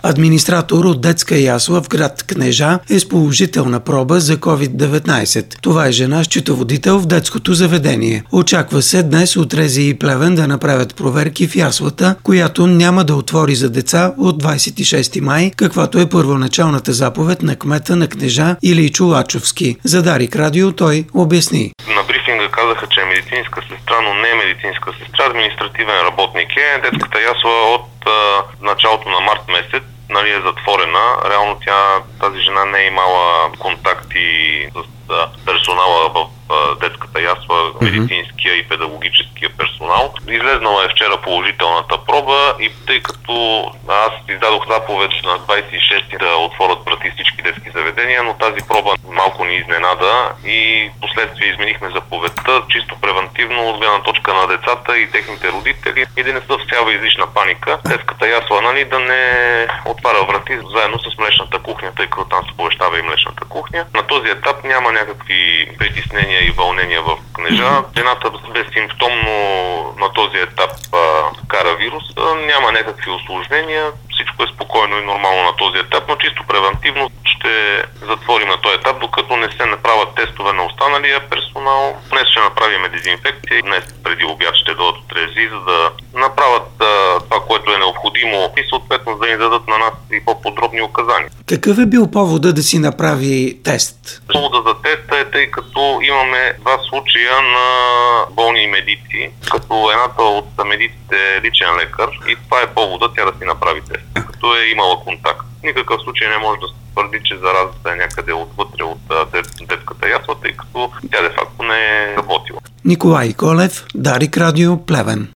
Администратор от детска ясла в град Кнежа е с положителна проба за COVID-19. Това е жена счетоводител в детското заведение. Очаква се днес от РЗИ и Плевен да направят проверки в яслата, която няма да отвори за деца от 26 май, каквато е първоначалната заповед на кмета на Кнежа Илийчо Лачовски. За Дарик радио той обясни. На брифинга казаха, че е медицинска сестра, но не е медицинска сестра, административен работник е. Детската ясла от началото на март месец е затворена. Реално тази жена не е имала контакти с персонала в детската ясла, медицинския и педагогическия персонал. Излезнала е вчера положителната проба и тъй като аз издадох заповед на 26 да отворят врати всички детски заведения, но тази проба малко ни изненада и последствие изменихме заповедта чисто превентивно от гледна точка на децата и техните родители и да не се всява излишна паника. Детската ясла да не отваря врати заедно с млечната кухня, тъй като там се повещава и млечната кухня. На този етап няма някакви притеснения и вълнения в Кнежа. Жената безсимптомно на този етап кара вирус. Няма някакви усложнения. Всичко е спокойно и нормално на този етап, но чисто превентивно ще затворим на този етап, докато не се направят тестове на останалия персонал. Днес ще направим дезинфекция. Днес преди обяд ще дойдат от РЗИ, за да направят това, което е необходимо и съответно да ни дадат на нас и по-подробни указания. Какъв е бил повода да си направи тест? Повода за теста е, тъй като имаме два случая на болни медици, като едната от медиците е личен лекар и това е повода тя да си направи тест, като е имала контакт. В никакъв случай не може да се твърди, че заразата е някъде отвътре от детската ясла, тъй като тя де факто не е работила. Николай Колев, Дарик радио, Плевен.